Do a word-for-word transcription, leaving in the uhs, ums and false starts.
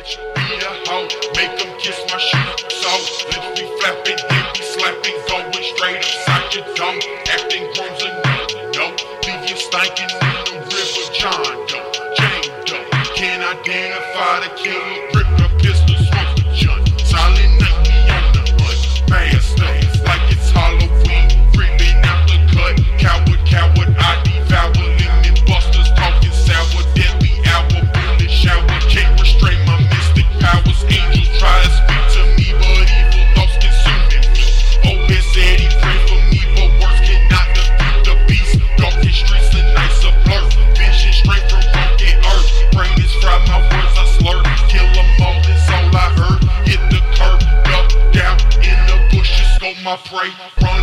bitch, be a hoe, make them kiss my shit. So, lips be flapping, dick be slapping, going straight upside your dome, acting grooms and no, leave you stinking in the river. John Doe, Jane Doe, can't identify the killer, rip the pistol, smoke the junk. Silent night, we on the hunt, fast things like it's Halloween, ripping out the cut. Coward, coward, I devour, lemon busters talking sour, deadly hour, bullet shower, can't restrain my mystic powers. Angels try to speak to me, but evil thoughts consuming me. Obed said he prayed for me, but words cannot defeat the beast. Darkest streets and nights a blur, vision straight from broken earth. Brain is fried, my words I slur, kill them all, that's all I heard. Hit the curb, duck down in the bushes, scope my prey, run